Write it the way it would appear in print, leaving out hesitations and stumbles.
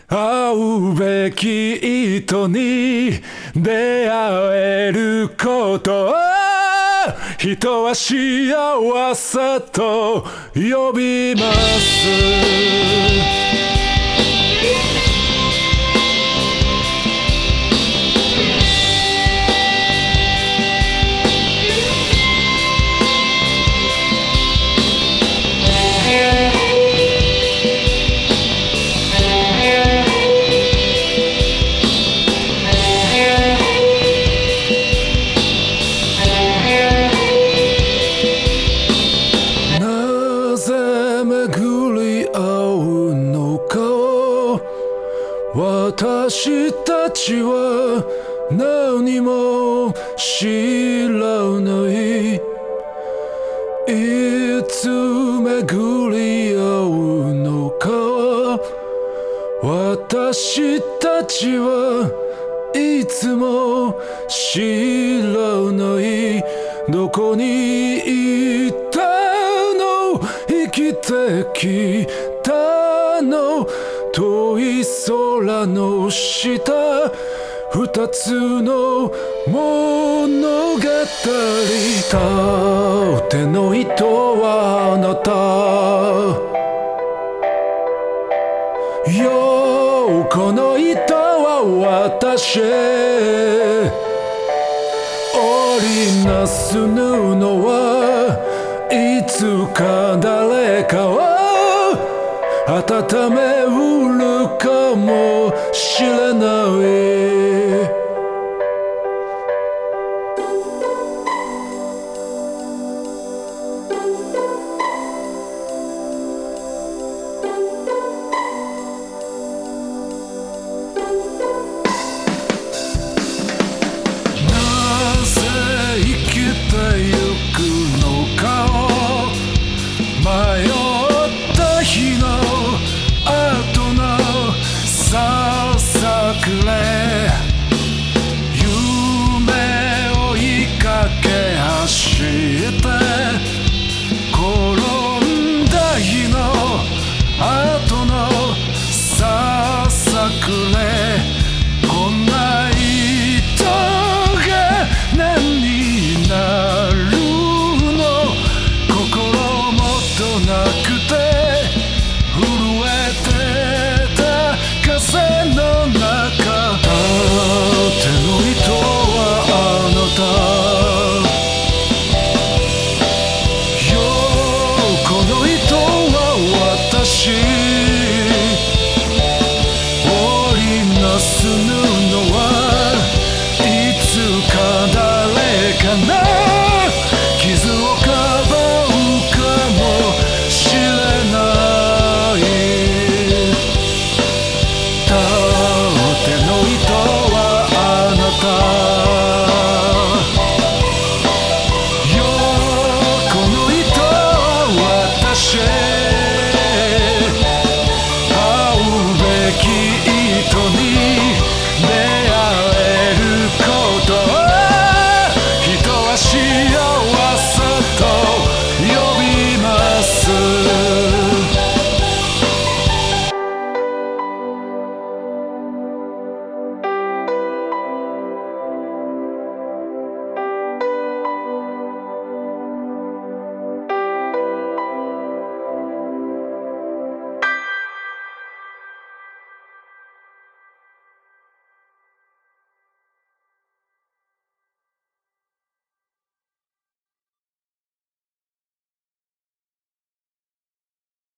会うべき人に出会えることを人は幸せと呼びます。私たちは何も知らない。いつ巡り合うのか私たちはいつも知らない。どこにいたの生きてきたの遠い空の下二つの物語。たての糸はあなた横の糸は私。織りなす布はいつか誰かを温めうるかもしれない。